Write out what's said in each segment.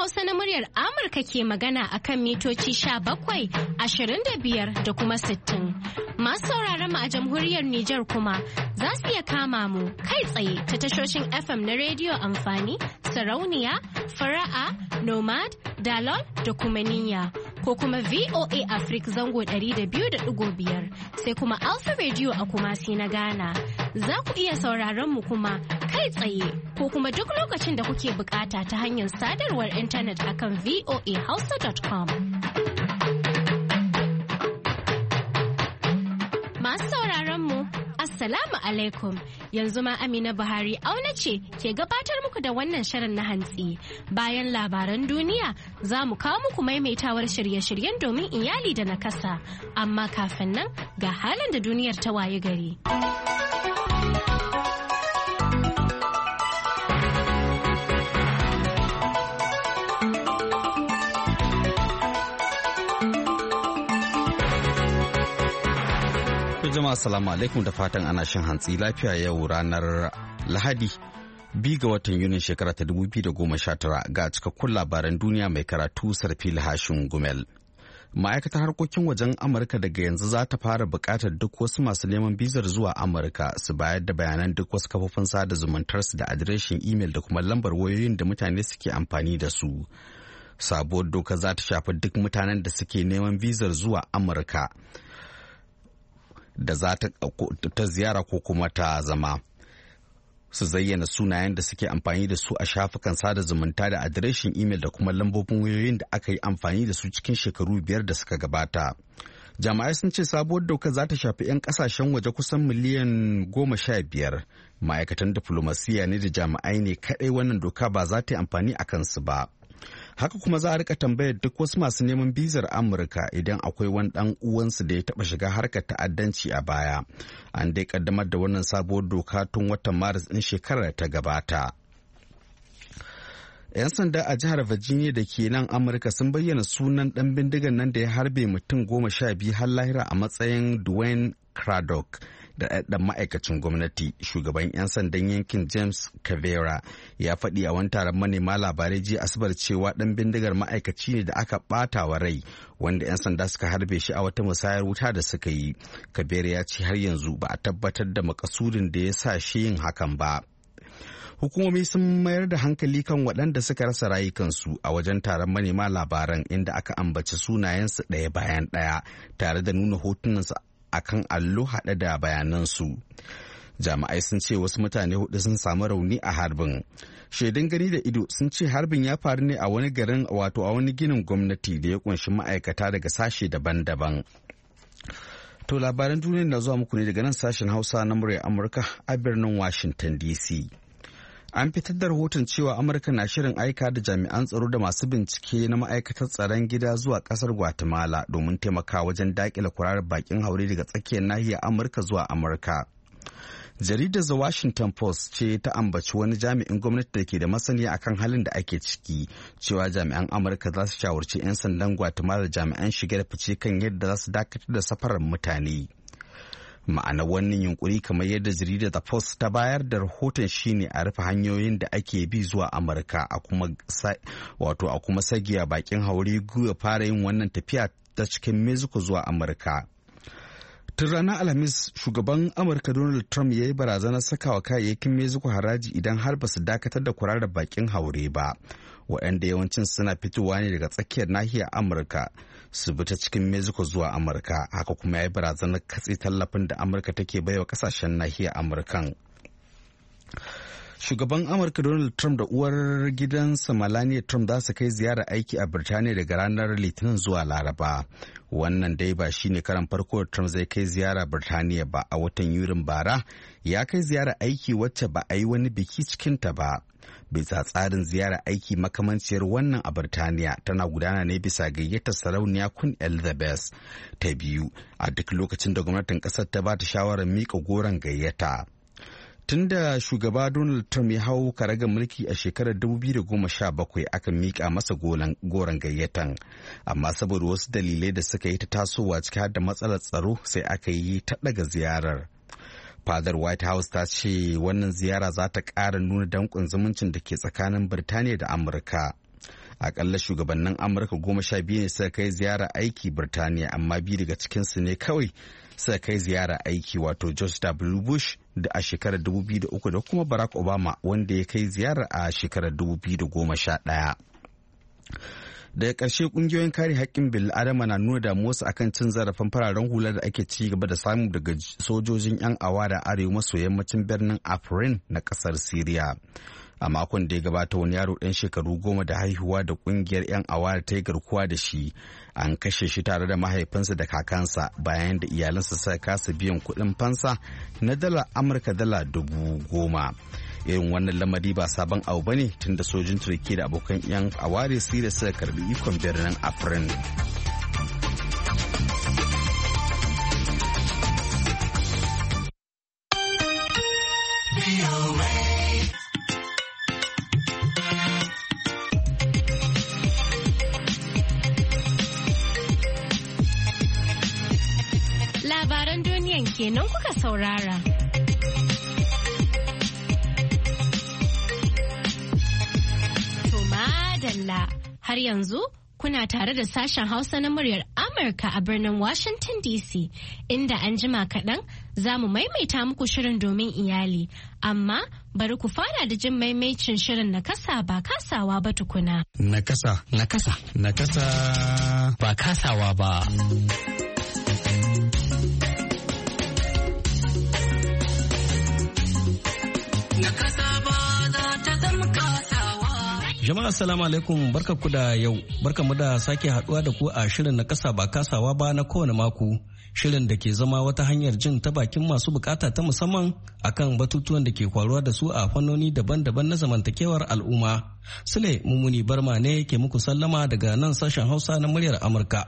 Hausa na muryar Amurka ke magana akan mitoci 17, 25 da kuma 60. Masu sauraron mu a jamhuriyar Nijar kuma za su iya kama mu kai tsaye ta tashoshin FM na rediyo amfani, sarauniya, fara'a, nomad, dalol da kuma niyya. Ko kuma VOA Africa zango 200.5 sai kuma Alpha Radio a Kumasi na Ghana. Za ku iya sauraron mu kuma kai tsaye ko kuma duk lokacin da kuke bukata ta hanyar sadarwar intanet akan voahausa.com. Masu sauraron mu Assalamu alaikum, yanzu ma Amina Buhari auna ce ke gabatar muku da wannan shirin na hantsi. Bayan labaran duniya za mu kawo muku maimaitawar shirye-shiryen domin iyali da nakasa. Amma kafin nan ga halin da duniyar ta waye gari. Jama'a assalamu alaikum da fatan ana shan hantsi lafiya yau ranar Lahadi 2 ga watan Yunin shekara ta 2019 ga cikakkun labaran duniya mai karatu Sarfil Hashin Gumel. Ma'aikatar harkokin wajen Amurka daga yanzu za ta fara buƙatar duk wasu masu neman bizar zuwa Amurka su bayar da bayanan duk wasu kafofin sada zumuntarsu da adireshin imel da kuma lambar wayoyin da mutane suke amfani da su. Sabuwar doka za ta shafi duk mutanen da suke neman bizar zuwa Amurka da za ta ziyara ko kuma ta zama, su zayyana sunayen da suke amfani da su a shafukan sada zumunta da adireshin imel da kuma lambobin wayoyin da aka yi amfani da su cikin shekaru 5 da suka gabata. Jama'ai sun ce sabuwar doka za ta shafi 'yan kasashen waje kusan miliyan 15. Ma'aikatan diflomasiyya ne da jami'ai ne kaɗai wannan doka ba za ta yi amfani a kansu ba. Haka kuma za a rika tambayar duk wasu masu neman bizar Amurka idan akwai wani dan uwansu da ya taba shiga harkar ta'addanci a baya. An dai kaddamar da wannan sabuwar doka tun watan Maris din shekarar ta gabata. 'Yan sanda a jihar Virginia da ke nan Amurka sun bayyana sunan dan bindigan nan da ya harbe mutum 12 har lahira a matsayin Dwayne Craddock, da ɗan ma'aikacin gwamnati. Shugaban 'yan sandan yankin James Cavera ya faɗi a wani taron manema labarai jiya Asabar cewa ɗan bindigar ma'aikaci ne da aka ɓata wa rai, wanda 'yan sanda suka harbe shi a wata musayar wuta da suka yi. Cavera ya ce har yanzu ba a tabbatar da makasudin da ya sa shi yin hakan ba. Hukumomi sun mayar da hankali kan waɗanda suka rasa rayukansu a wajen taron manema labaran, inda aka ambaci sunayensu ɗaya bayan ɗaya tare da nuna hotunansu akan allo haɗe da bayanansu. Jami'ai sun ce wasu mutane 4 sun samu rauni a harbin. Shaidun gani da ido sun ce harbin ya faru ne a wani garin, wato a wani ginin gwamnati da ya kunshi ma'aikata daga sashe daban-daban. To labaran duniya na zuwa muku ne daga nan sashen Hausa na muryar Amurka a birnin Washington DC. An fitar da rahoton cewa Amurka na shirin aika da jami'an tsaro da masu bincike na ma'aikatar tsaron gida zuwa kasar Guatemala domin taimaka wajen daƙile kwararar bakin haure daga tsakiyar nahiyar Amurka zuwa Amurka. Jaridar The Washington Post ce ta ambaci wani jami'in gwamnati da ke da masaniya akan halin da ake ciki, cewa jami'an Amurka za su shawarci 'yan sandan Guatemala da jami'an shige da fice kan yadda za su dakatar da safarar mutane. Ma'ana wannan yunkuri, kamar yadda jaridar The Post ta bayar da rahoton, shine a rufe hanyoyin da ake bi zuwa Amurka a kuma sagiya bakin haure gwiwa fara yin wannan tafiya ta cikin Mexico zuwa Amurka. Tun ranar Alhamis, shugaban Amurka Donald Trump ya yi barazanar sakawa kayayyakin Mexico haraji idan har ba su dakatar da kwararar bakin haure ba, waɗanda yawancin suna fitowa ne daga tsakiyar nahiyar Amurka su bi ta cikin Mexico zuwa Amurka. Haka kuma ya yi barazanar katse tallafin da Amurka take baiwa kasashen nahiyar Amurkan. Shugaban Amurka Donald Trump da uwar gidansa Melania Trump za su kai ziyarar aiki a Birtaniya daga ranar Litinin zuwa Laraba. Wannan dai ba shine karan farko da Trump zai kai ziyara Birtaniya ba. A watan Yurin bara ya kai ziyarar aiki wacce ba a yi wani biki cikinta ba. Bisa tsarin ziyarar aiki makamanciyar wannan a Birtaniya tana gudana ne bisa gayyatar sarauniya Queen Elizabeth ta biyu a duk lokacin da gwamnatin kasar ta ba ta shawarar miƙa goron gayyata. Tun da shugaba Donald Trump ya hau karagar mulki a shekarar 2017 aka miƙa masa goron gayyatan, amma saboda wasu dalilai da suka yi ta tasowa ciki har da matsalar tsaro sai aka yi ta ɗaga ziyarar. Fadar White House ta ce wannan ziyara za ta ƙara nuna danƙon zumuncin da ke tsakanin Birtaniya da Amurka. Akalla shugabannin Amurka 12 ne suka kai ziyara aiki Birtaniya, amma 2 daga cikinsu ne kawai suka kai ziyara aiki, wato George W. Bush da a shekarar 2003 da kuma Barack Obama wanda ya kai ziyara a shekarar 2011. Daga ƙarshe ƙungiyoyin kare haƙƙin bil'adama na nuna damuwarsu akan cin zarafin fararen hula da ake ci gaba da samu daga sojojin 'yan awara arewa maso yammacin birnin Afrin na ƙasar Siriya. A makon da ya gabata wani yaro ɗan shekaru 10 da haihuwa da ƙungiyar 'yan awara ta yi garkuwa da shi an kashe shi tare da mahaifinsa da kakansa bayan da iyalansa suka kasa biyan kuɗin fansa na dala Amurka dala 10,000. Irin wannan lamari ba sabon abu bane tun da sojin Turki da abokan 'yan aware Siriya suka karbi ikon birnin Afrin. Labaran duniyan kenan kuka saurara. Har yanzu kuna tare da sashen Hausa na muryar Amurka a birnin Washington DC, inda an jima kaɗan za mu maimaita muku shirin domin iyali. Amma bari ku fara da jin maimaicin shirin na kasa ba kasawa ba tukuna. Na kasa ba kasawa ba. Jama'a assalamu alaikum, barkanku da yau, barkanmu da sake haduwa da ku a shirin na kasa ba kasawa ba na kowane mako, shirin da ke zama wata hanyar jin ta bakin masu bukata ta musamman akan batutuwan da ke kwaruwa da su a fannoni daban-daban na zamantakewar al'umma. Sule Mumuni Barma ne ke muku sallama daga nan sashen Hausa na muryar Amurka.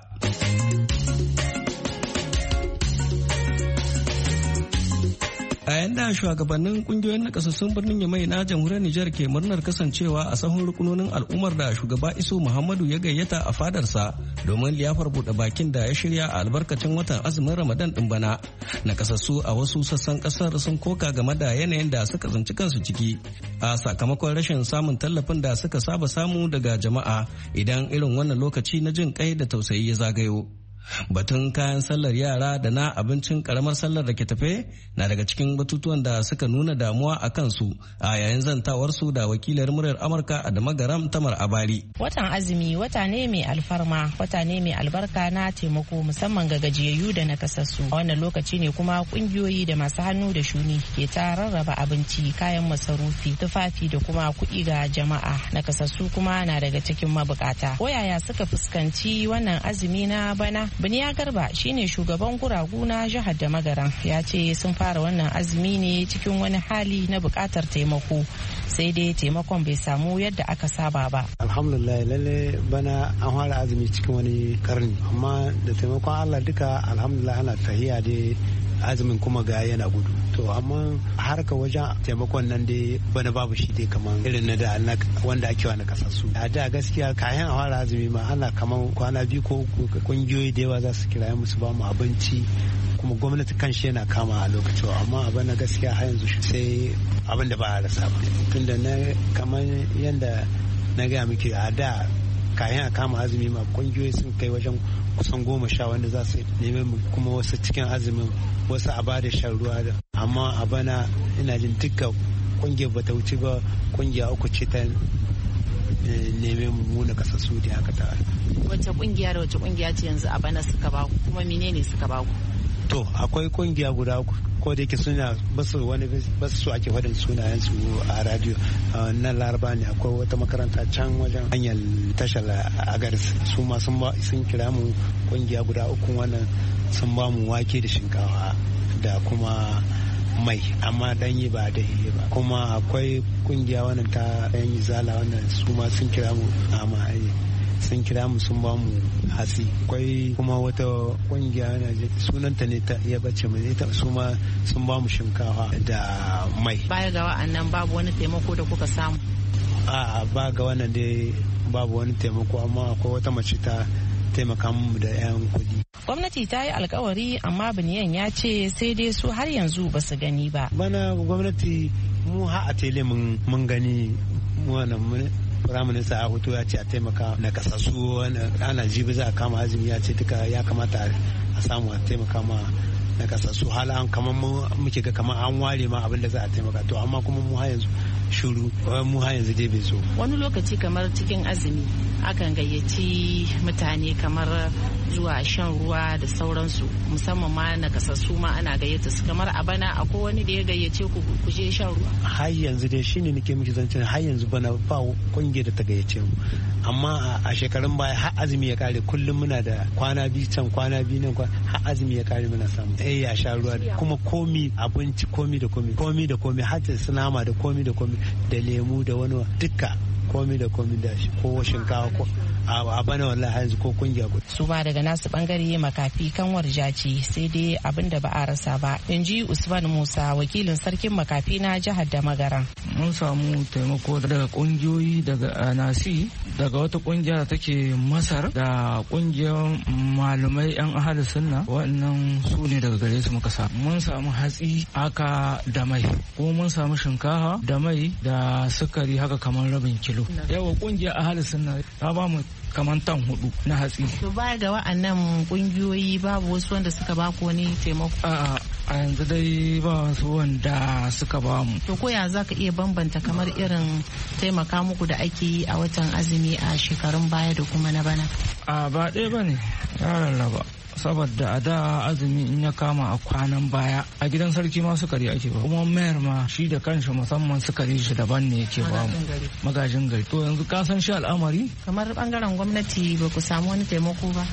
A yanda shugabannin kungiyoyin nakasassun birnin Yamai na jamhuriyar Nijar ke murnar kasancewa a sahun rukunonin al'ummar da shugaba Isu Muhammadu ya gayyata a fadarsa domin liyafar buɗe bakin da ya shirya a albarkacin watan azumin Ramadan ɗin bana. Nakasassu a wasu sassan ƙasar sun koka game da yanayin da suka tsinci kansu ciki a sakamakon rashin samun tallafin da suka saba samu daga jama'a idan irin wannan lokaci na jin kai da tausayi ya zagayo. Batun kayan sallar yara da na abincin karamar sallar da ke tafe na daga cikin batutuwan da suka nuna damuwa a kansu a yayin zantawarsu da wakilar muryar Amurka a Damagaram Tamar Abari. Watan azumi wata ne mai alfarma, wata ne mai albarka na taimako musamman ga gajiyayyu da nakasassu. A wannan lokaci ne kuma kungiyoyi da masu hannu da shuni ke ta rarraba abinci, kayan masarufi, tufafi da kuma kuɗi ga jama'a. Nakasassu kuma na daga cikin mabukata. Ko yaya suka fuskanci wannan azumi na bana? Biniya Garba shine shugaban guragu na jihar da Magaran, ya ce sun fara wannan azumi ne cikin wani hali na bukatar taimako, sai dai taimakon bai samu yadda aka saba ba. Alhamdulillah, lalle bana an fara azumi cikin wani karni, amma da taimakon Allah duka alhamdulillah ana tahiya dai azumin kuma ga yana gudu. To amma harka wajen taimakon nan dai bana babu shi dai kamar irin na da wanda ake wa na kasassu. A da gaskiya kayan a fara azumi ma ana kamar kwana 2 ko kungiyoyi da yawa za su kira musu ba mu abinci, kuma gwamnati kan shi yana kama a lokacin, amma abin na gaskiya har yanzu sai abin da ba a rasa ba. Tunda na kamar yadda na gaya muke a da kayan a kama azumi ma kungiyoyi sun kai wajen kusan 10 wanda za su neme mu, kuma wasu cikin azumin wasu a bada shan ruwa da, amma a bana ina jin duka kungiyar bata wuce ba kungiya 3 ce ta neme mu na kasassu da haka ta. Wace kungiya ce yanzu a bana suka ba ku, kuma menene suka ba ku? To akwai kungiya guda 3 ko da yake suna basu ake faɗin sunayen su a radio na Laraba ne. Akwai wata makaranta can wajen hanyar tashar Agaris, su ma sun kira mu kungiya guda 3, wannan sun ba mu wake da shinkafa da kuma mai, amma danyi ba da ba. Kuma akwai kungiya wannan ta yan zala, wannan su ma sun kira mu amma sun kira mu sun ba mu hatsi. Akwai kuma wata kungiya sunanta ne ta iya bace mu, ita su ma sun ba mu shinkafa da mai. Baya ga wa'annan babu wani taimako da kuka samu? A'a, ba ga wannan dai babu wani taimako, amma akwai wata mace ta taimaka mu da 'yan kuɗi. Gwamnati ta yi alkawari, amma Biniyan ya ce sai dai su har yanzu ba su gani ba. Bana gwamnati mu ha a tele mun gani wannan firaminista ya fito ya ce a taimaka na kasassu ana jibi za a kama azumi ya ce duka ya kamata a samu a taimaka ma na kasassu hala kamar muke ga kamar an ware ma abin da za a taimaka to amma kuma mu har yanzu shuru mu har yanzu dai bai so. Wani lokaci kamar cikin azumi akan gayyaci mutane kamar zuwa shan ruwa da sauransu musamman ma na kasassu ma ana gayyata su kamar a bana akwai wani da ya gayyace ku je shan ruwa. Har yanzu dai shine nake miki zancen har yanzu bana ba kungiyar da ta gayyace mu amma a shekarun baya har azumi ya kare kullum muna da kwana biyu can kwana biyu nan har azumi ya kare muna samu ya sha ruwa kuma komi abinci komi da komi har da sinama da komi da komi da lemu da wani duka komi da komi da ko shinkawa ko a bana wallahi yanzu ko kungiya ko su ba daga nasu bangare makafi kanwar jaci sai dai abin da ba a rasa ba in ji Usman Musa wakilin sarkin makafi na jihar da Magaran. Mun samu taimako daga kungiyoyi daga nasi daga wata kungiya da take Masar da kungiyar malamai yan ahli sunna wannan su ne daga gare su muka samu. Mun samu hatsi haka da mai ko mun samu shinkafa da mai da sukari haka kamar rabin kilo. Yawa kungiyar ahli sunna ta ba mu kamar tan 4 na hatsi. To baya ga wa'annan kungiyoyi babu wasu wanda suka ba ku wani taimako? A yanzu dai ba wasu wanda suka ba mu. To koya za ka iya bambanta kamar irin taimaka muku da ake yi a watan azumi a shekarun baya da kuma na bana? A ba ɗaya ba ne ya rarraba. Saboda a da azumi in ya kama a kwanan baya a gidan sarki ma sukari ake ba kuma mayar ma shi da kanshi musamman sukari shi daban ne yake ba mu magajin gari. To yanzu ka san shi al'amari kamar bangaren gwamnati ba ku samu wani taimako ba?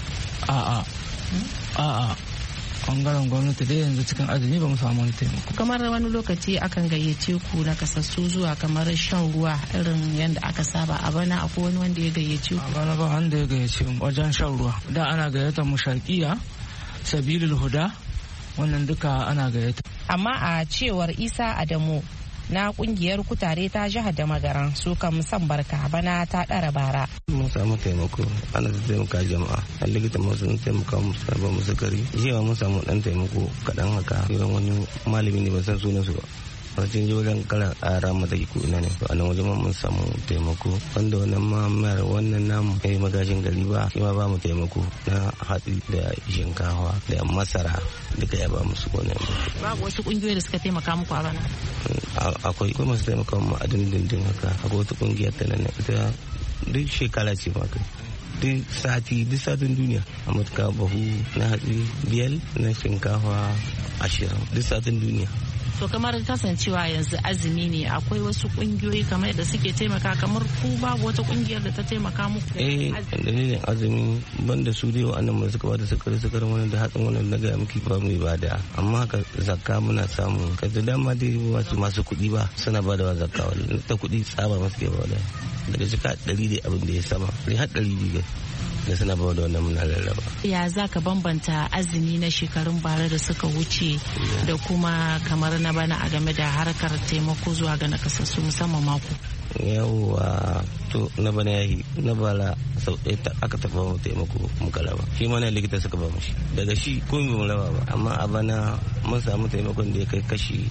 A'a bangaren gwamnati dai yanzu cikin azumi ba mu samu wani taimako. Kamar wani lokaci akan gayyace ku na kasassu zuwa kamar shan ruwa irin yadda aka saba a bana akwai wani wanda ya gayyace ku? A bana ba wanda ya gayyace mu wajen shan ruwa da ana gayyata mu sharqiya sabilul huda wannan duka ana gayyata. Amma a cewar Isa Adamu na kungiyar kutare ta jihar da Magaran su kan san barka bana ta ɗara bara. Mun samu taimako ana da taimaka jama'a a likita masu sun taimaka mu sabon mu sukari jiya mun samu dan taimako kaɗan haka irin wani malami ne ban san sunan su ba wajen ji wajen kara ƙara mata ko ina ne a nan wajen mun samu taimako wanda wannan ma mayar wannan namu mai magajin gari ba shi ma ba mu taimako na hatsi da shinkawa da masara duka ya ba musu wannan. Babu wasu kungiyoyi da suka taimaka muku a bana? Akwai masu taimaka mu a dindindin haka akwai wata kungiyar ta nan ita duk shekara ce ma kai duk satin duniya a matuka bahu na hatsi 5 na shinkafa 20 duk satin duniya. To kamar kasancewa yanzu azumi ne akwai wasu kungiyoyi kamar da suke taimaka kamar ku babu wata kungiyar da ta taimaka muku? Dalilin azumi banda su dai wa'annan mu suka bada sukari wani da hatsin wani na gaya miki ba mu bada amma haka zakka muna samu da dama dai wasu masu kuɗi ba suna bada wa zakka wani ta kuɗi tsaba masu ke bada daga jika 100 dai abin da ya sama sai har 200 da suna bawa da wannan muna rarraba. Ya za ka bambanta azumi na shekarun bara da suka wuce da kuma kamar na bana a game da harkar taimako zuwa ga nakasassu musamman mako? Yawwa to na bana yayi na bala sau ɗaya aka taɓa mu taimako muka raba shi ma na likita suka ba mu shi daga shi ko mu raba ba amma a bana mun samu taimakon da ya kai kashi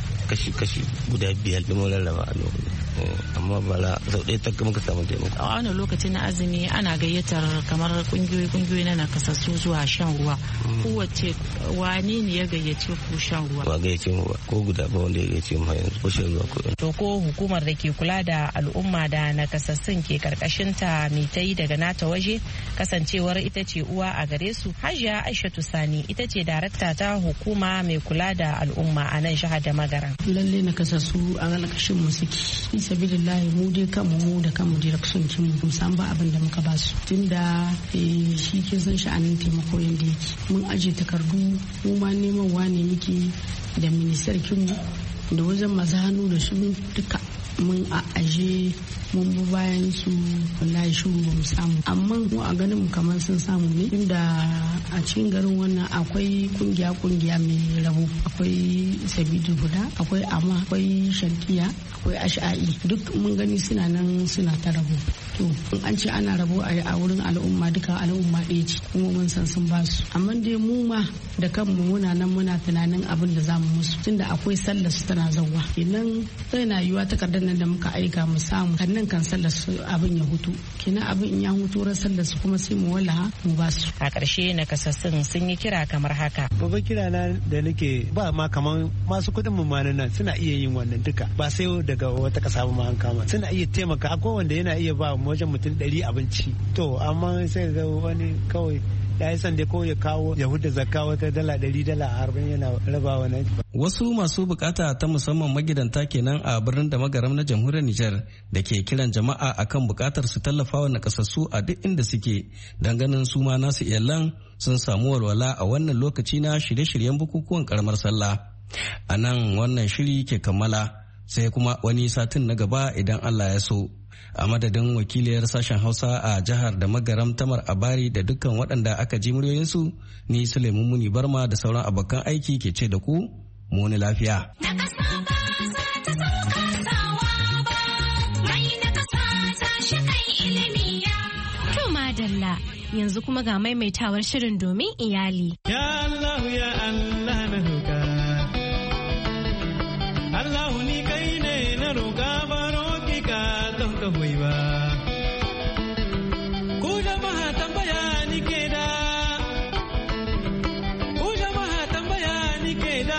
guda 5 da mun rarraba a lokacin amma bala sau ɗaya ta muka samu taimako. A wani lokacin na azumi ana gayyatar kamar kungiyoyi na nakasassu zuwa shan ruwa. Kowace wani ne ya gayyace ku shan ruwa? Ba gayyace mu ba ko guda ba wanda ya gayyace mu yanzu ko shan ruwa ko. To ko hukumar da ke kula da al'umma da nakasassun ke karkashin ta mitai daga nata waje kasancewar ita ce uwa a gare su. Hajiya Aishatu Sani ita ce darakta ta hukuma mai kula da al'umma a nan jihar da Magaran. Lalle nakasassu a ƙarƙashin mu suke. Sabilillahi mu dai mu da kanmu direction kin mu san ba abin da muka ba su tunda shi kin san sha'anin taimako yanda yake mun aje takardu mu ma neman wane muke da ministar kin da wajen masu hannu da su duka mun aje mun bi bayan su wallahi shi ba mu samu amma mu a ganin mu kamar sun samu ne inda a cikin garin wannan akwai kungiya mai rabo akwai sabidu guda akwai amma akwai sharkiya akwai ash'a'i duk mun gani suna nan suna ta rabo to in an ce ana rabo a wurin al'umma duka al'umma ɗaya ce kuma mun san sun ba su amma dai mu ma da kanmu muna nan muna tunanin abin da zamu musu tunda akwai sallar su tana zawwa idan sai na yiwa takardar nan nan da muka aika mu samu kannan kan sallar su abin ya hutu kenan abin in ya hutu ran sallar su kuma sai mu wallaha mu ba su. A ƙarshe nakasassun sun yi kira kamar haka. Babban kira na da nake ba ma kaman masu kuɗin mu ma nan suna iya yin wannan duka ba sai daga wata ƙasa ba ma an kama suna iya taimaka akwai wanda yana iya ba wajen mutum 100 abinci to amma sai ga wani kawai ya yi sanda ko ya kawo ya huda zakka wata $100 $40 yana rabawa nan. Wasu masu bukata ta musamman magidanta kenan a birnin da magaram na jamhuriyar Nijar da ke kiran jama'a akan bukatar su tallafawa nakasassu a duk inda suke don ganin su ma nasu iyalan sun samu walwala a wannan lokaci na shirye-shiryen bukukuwan karamar sallah. A nan wannan shiri ke kammala sai kuma wani satin na gaba idan Allah ya so. A madadin wakiliyar sashen Hausa a jihar da magaram Tamar Abari da dukkan waɗanda aka ji muryoyinsu ni Suleiman Muni Barma da sauran abokan aiki ke ce da ku muni lafiya. To madalla yanzu kuma ga maimaitawar shirin domin iyali. Ya Allah ya Allah na roƙa. Allah ni kai ne na roƙa baro ki ka don ka hoyi ba. Ku jama'a tambaya ni ke da. Ku jama'a tambaya ni ke da.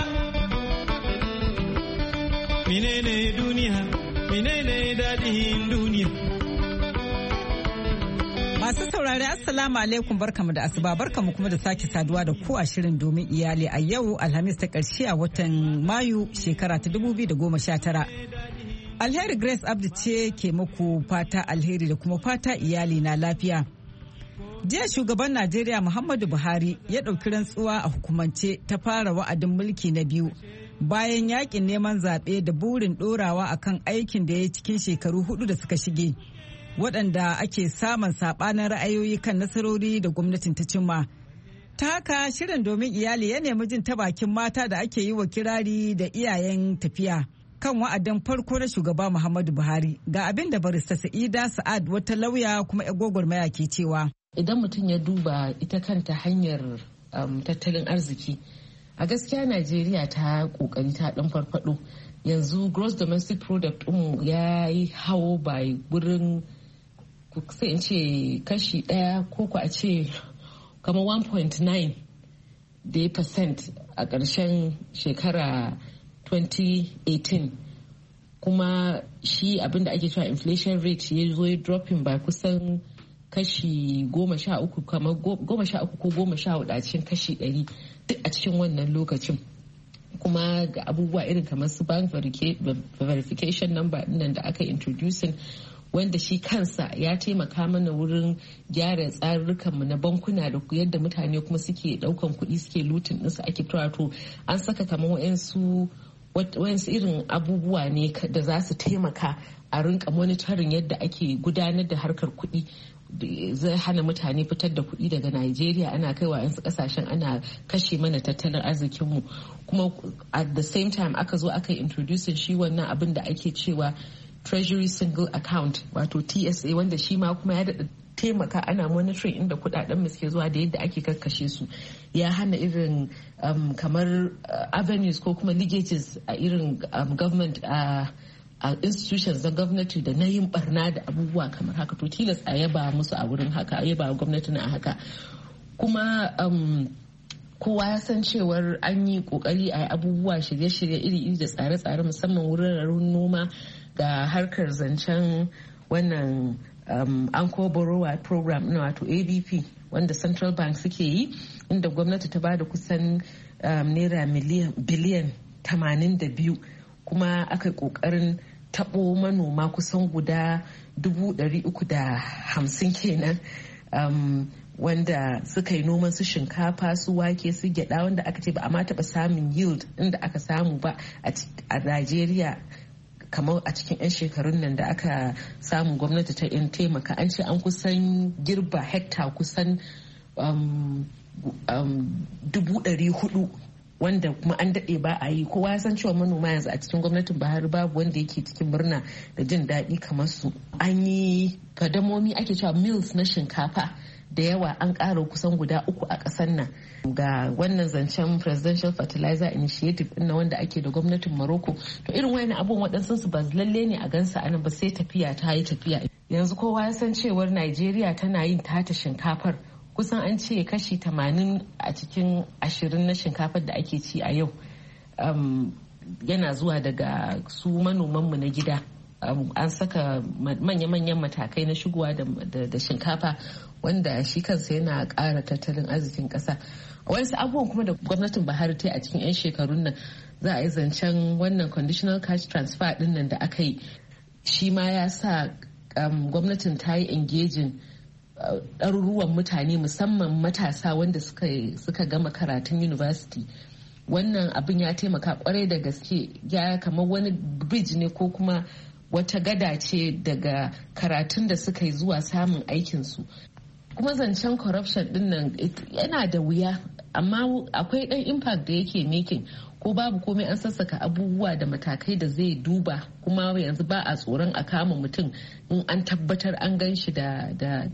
Menene duniya? Menene daɗin duniya? Masu saurari Assalamu alaikum barkamu da asuba barkamu kuma da sake saduwa da ku a shirin domin iyali a yau Alhamis ta ƙarshe a watan Mayu shekara ta 2019. Alheri Grace Abdi ce ke muku fata alheri da kuma fata iyali na lafiya. Jiya shugaban Najeriya Muhammadu Buhari ya ɗauki rantsuwa a hukumance ta fara wa'adin mulki na biyu bayan yakin neman zaɓe da burin ɗorawa akan aikin da ya yi cikin shekaru 4 da suka shige. Waɗanda ake samun saɓanin ra'ayoyi kan nasarori da gwamnatin ta cimma. Ta haka shirin domin iyali ya nemi jin ta bakin mata da ake yi wa kirari da iyayen tafiya kan wa'adin farko na shugaba Muhammadu Buhari. Ga abin da barista Sa'ida Sa'ad wata lauya kuma gwagwarmaya ke cewa. Idan mutum ya duba ita kanta hanyar tattalin arziki, a gaskiya Najeriya ta kokari ta ɗan farfado. Yanzu gross domestic product ya yi hawo ba gurin sai in ce kashi 1 ko ku a ce kama 1.9% a ƙarshen shekara 2018 kuma shi abinda ake cewa inflation rate ya zo ya dropping by kusan kashi 13 kama 13 ko 14 a cikin kashi 100 duk a cikin wannan lokacin. Kuma ga abubuwa irin kamar su bank verification number nan da aka introducing wanda shi kansa ya taimaka mana wurin gyara tsarurrukanmu na bankuna da yadda mutane kuma suke daukan kuɗi suke lutin ɗinsu ake fitowa to an saka kamar wayansu irin abubuwa ne da za su taimaka a rinka monitoring yadda ake gudanar da harkar kuɗi zai hana mutane fitar da kuɗi daga Najeriya ana kaiwa yansu kasashen ana kashe mana tattalin arzikinmu kuma at the same time aka zo aka introducing shi wannan abin da ake cewa Treasury Single Account wato TSA wanda shi ma kuma ya daɗa taimaka ana monitoring inda kuɗaɗen mu suke zuwa da yadda ake kakkashe su ya hana irin kamar avenues ko kuma leakages a irin government a institutions na gwamnati da na yin barna da abubuwa kamar haka to tilas a yaba musu a wurin haka a yaba gwamnati na haka kuma kowa ya san cewar an yi kokari a abubuwa shirye-shirye iri-iri da tsare-tsare musamman wurin noma da harkar zancen wannan Anko Borrower Program na wato ABP wanda Central Bank suke yi inda gwamnati ta bada kusan naira biliyan 82 kuma aka yi kokarin tabo manoma kusan guda 350 kenan wanda suka yi noman su shinkafa su wake su gyada wanda aka ce ba a ma taɓa samun yield inda aka samu ba a Najeriya kamar a cikin 'yan shekarun nan da aka samu gwamnati ta in taimaka an ce an kusan girba hekta kusan 400 wanda kuma an daɗe ba a yi kowa ya san cewa manoma yanzu a cikin gwamnatin Buhari babu wanda yake cikin murna da jin daɗi kamar su an yi fadamomi ake cewa mills na shinkafa da yawa an ƙara kusan guda 3 a ƙasar nan. Ga wannan zancen Presidential Fertilizer Initiative ɗin wanda ake da gwamnatin Morocco. To irin wayan abubuwan waɗansu su ba lalle ne a gansa anan ba, sai tafiya ta yi tafiya. Yanzu kowa ya san cewar Najeriya tana yin tata shinkafar. Kusan an ce kashi 80 a cikin 20 na shinkafar da ake ci a yau yana zuwa daga su manomanmu na gida. An saka manya-manyan matakai na shigowa da shinkafa wanda shi kansa yana ƙara tattalin arzikin ƙasa. Wasu abubuwan kuma da gwamnatin Buhari ta yi a cikin 'yan shekarun nan, za a yi zancen wannan conditional cash transfer ɗin nan da aka yi, shi ma ya sa gwamnatin ta yi engaging ɗaruruwan mutane musamman matasa wanda suka gama karatun university. Wannan abin ya taimaka kwarai da gaske, ya kamar wani bridge ne ko kuma wata gada ce daga karatun da suka yi zuwa samun aikinsu. Kuma zancen corruption din nan yana da wuya, amma akwai ɗan impact da yake making. Ko babu komai an sassaka abubuwa da matakai da zai duba, kuma yanzu ba a tsoron a kama mutum in an tabbatar an gan shi da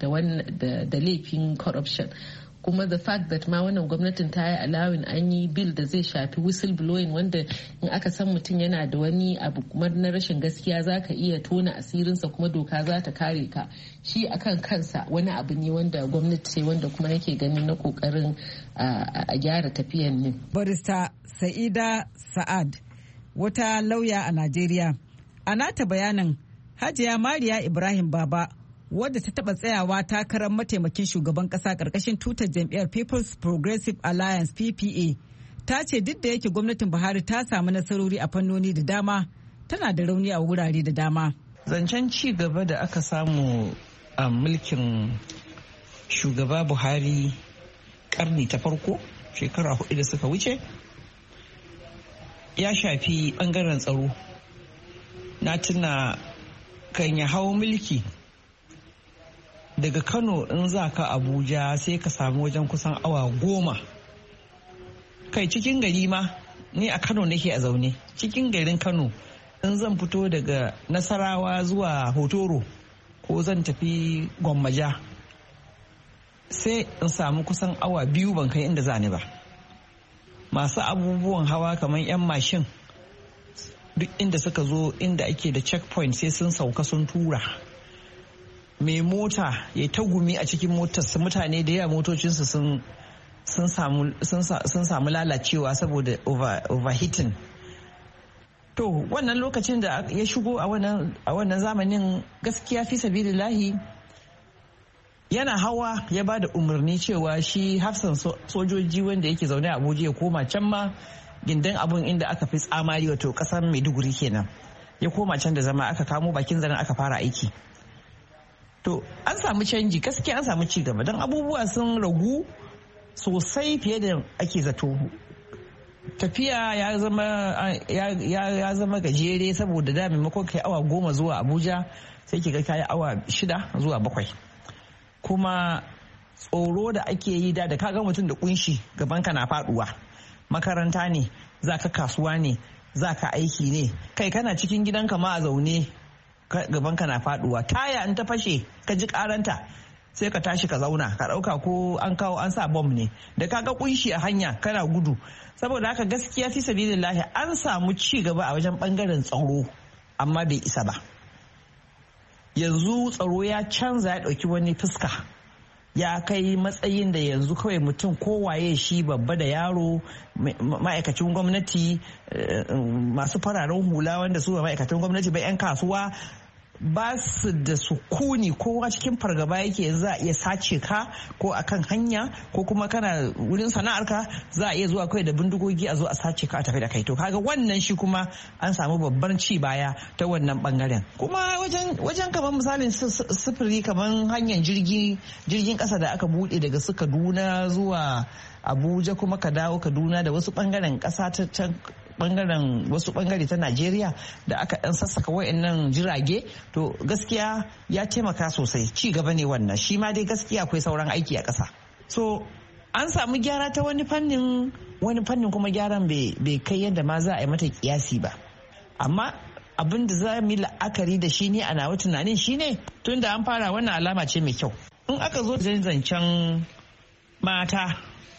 laifin corruption. Kuma the fact that ma wannan gwamnatin ta yi allowing an yi bill da zai shafi whistleblowing, wanda in aka san mutum yana da wani abu kuma na rashin gaskiya za ka iya tona asirinsa kuma doka za ta kare ka. Shi akan kansa wani abu ne wanda gwamnati ce wanda kuma yake ganin na kokarin a gyara tafiyan ne. Barista Sa'ida Sa'ad, wata lauya a Najeriya, a nata bayanin Hajiya Mariya Ibrahim Baba, wadda ta taba tsayawa takarar mataimakin shugaban kasa karkashin tutar jam'iyyar People's Progressive Alliance PPA, ta ce duk da yake gwamnatin Buhari ta samu nasarori a fannoni da dama, tana da rauni a wurare da dama. Zancen ci gaba da aka samu a mulkin shugaba Buhari karni ta farko shekara 4 da suka wuce ya shafi bangaren tsaro. Na tuna kan ya hau mulki daga Kano in za ka Abuja sai ka samu wajen kusan awa 10. Kai cikin gari ma, ni a Kano nake a zaune, cikin garin Kano in zan fito daga Nasarawa zuwa Hotoro ko zan tafi Gwammaja sai in samu kusan awa 2 ban kai inda zani ba. Masu abubuwan hawa kamar 'yan mashin duk inda suka zo inda ake da checkpoint sai sun sauka sun tura. Mai mota ya ta gumi a cikin motarsa, mutane da yawa motocinsu sun samu lalacewa saboda overheating. To wannan lokacin da ya shigo a wannan zamanin, gaskiya fi sabilillahi yana hawa ya ba da umarni cewa shi hafsan sojoji wanda yake zaune a Abuja ya koma can ma gindin abun inda aka fi tsamari, wato kasar Maiduguri kenan, ya koma can da zama, aka kamo bakin zaren aka fara aiki. To an samu canji, gaskiya an samu ci gaba don abubuwa sun ragu sosai fiye da ake zato. Tafiya ya zama gajere, saboda da maimakon kai awa 10 zuwa Abuja sai ki ga kai awa 6 zuwa 7. Kuma tsoro da ake yi da kaga mutum da kunshi gabanka na faduwa, makaranta ne, za ka kasuwa ne, za ka aiki ne, kai kana cikin gidanka ma a zaune gabanka na faduwa. Taya in ta fashe ka ji karanta sai ka tashi ka zauna ka dauka ko an kawo an sa bom ne, da kaga kunshi a hanya kana gudu. Saboda haka gaskiya fi sabilillahi an samu ci gaba a wajen bangaren tsaro, amma bai isa ba. Yanzu tsaro ya canza, ya dauki wani fuska, ya kai matsayin da yanzu kawai mutum kowaye shi, babba da yaro, ma'aikacin gwamnati, masu fararen hula wanda su ba ma'aikatan gwamnati ba, 'yan kasuwa, ba su da sukuni, kowa cikin fargaba yake. Za a iya sace ka ko akan hanya, ko kuma kana wurin sana'arka za a iya zuwa kai da bindigogi a zo a sace ka a tafi da kai. To kaga wannan shi kuma an samu babban ci baya ta wannan bangaren. Kuma wajen kamar misalin sufuri, kamar hanyar jirgin kasa da aka bude daga su Kaduna zuwa Abuja, kuma ka dawo Kaduna da wasu bangaren kasa ta can bangaren wasu bangare ta Najeriya da aka dan sassaka wayannan jirage. To gaskiya ya taimaka sosai, ci gaba ne wannan. Shi ma dai gaskiya akwai sauran aiki a ƙasa. So an samu gyara ta wani fannin kuma gyaran bai kai yadda ma za a yi mata kiyasi ba. Amma abin da za mu yi la'akari da shi ne a nawa tunanin shi ne, tun da an fara, wannan alama ce mai kyau. in aka zo zancen mata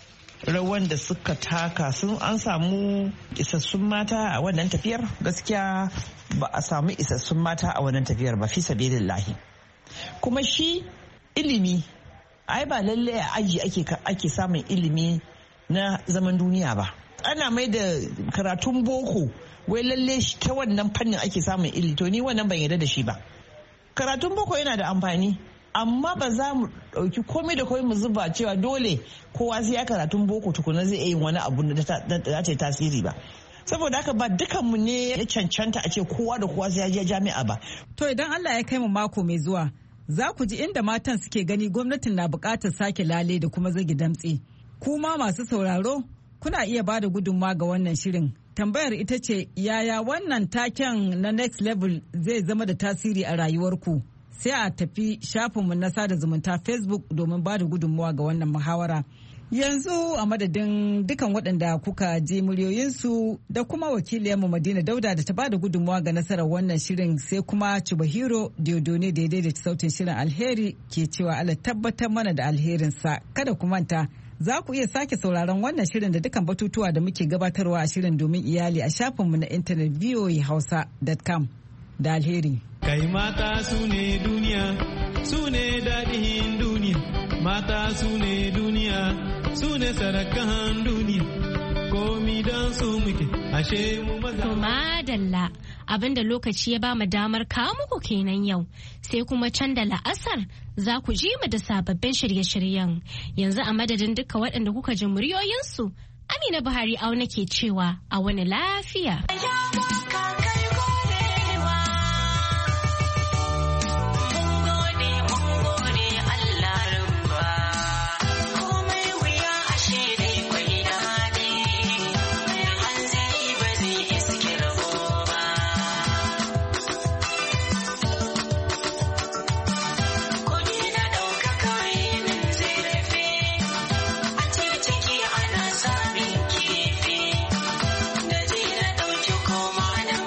rawan da suka taka sun an samu isassun mata a wannan tafiyar, gaskiya ba a samu isassun mata a wannan tafiyar ba, fi sabilillahi. Kuma shi ilimi ai ba lalle a aji ake samun ilimi na zaman duniya ba. Ana mai da karatun boko wai lalle ta wannan fannin ake samun ilimi, to ni wannan ban yarda da shi ba. Karatun boko yana da amfani, amma ba za mu ɗauki komai da komai mu zuba cewa dole kowa sai ya karatun boko tukuna zai yin wani abu da za ta yi tasiri ba. Saboda haka ba dukanmu ne ya cancanta a ce kowa da kowa sai ya je jami'a ba. To idan Allah ya kai mu mako mai zuwa, za ku ji inda matan suke gani gwamnatin na buƙatar sake lale da kuma zagi damtse. Kuma masu sauraro kuna iya ba da gudunmawa ga wannan shirin. Tambayar ita ce, yaya wannan taken na next level zai zama da tasiri a rayuwarku? Sai a tafi shafinmu na sada zumunta Facebook domin ba da gudunmawa ga wannan muhawara. Yanzu a madadin dukan waɗanda kuka je muryoyinsu da kuma wakiliyarmu Madina Dauda da ta ba da gudunmawa ga nasarar wannan shirin, sai kuma Chubahiro Diodone da ya daidaita sautin shirin. Alheri ke cewa Allah tabbatar mana da alherinsa. Kada ku manta, za ku iya sake sauraron wannan shirin da dukan batutuwa da muke gabatarwa a shirin domin iyali a shafinmu na intanet voahausa.com. Da alheri. Kai mata su ne duniya, su ne daɗin duniya, mata su ne duniya, su ne sarakan duniya, komi don su muke, ashe mu maza. To madalla, abinda lokaci ya ba mu damar kawo muku kenan yau, sai kuma can da la'asar za ku ji mu da sababbin shirye-shiryen. Yanzu a madadin duka waɗanda kuka ji muryoyinsu, Amina Buhari auna ke cewa a wani lafiya. Koma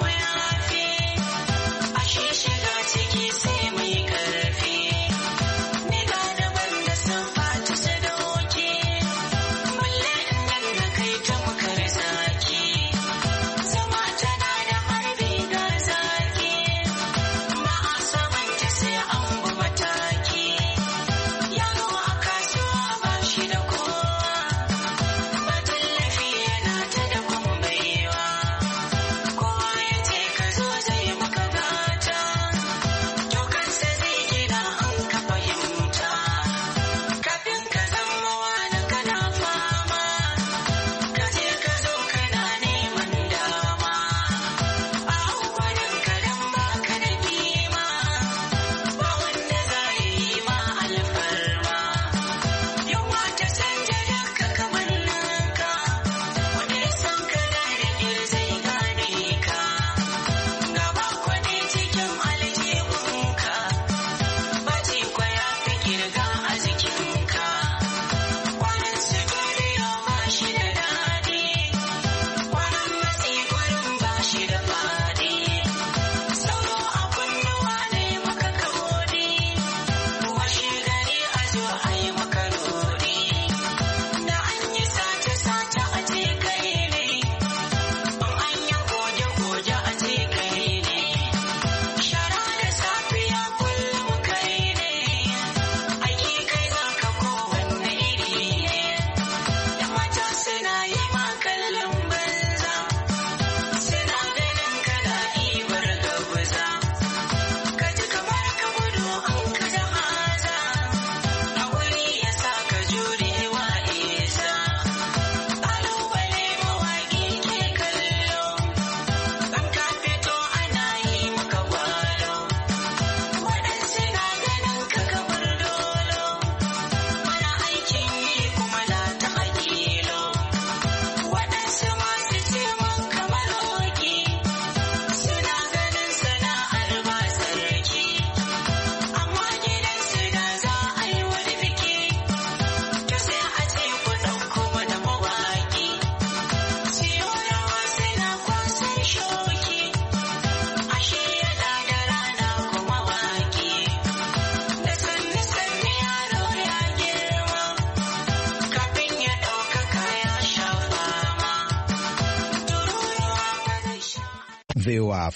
VOA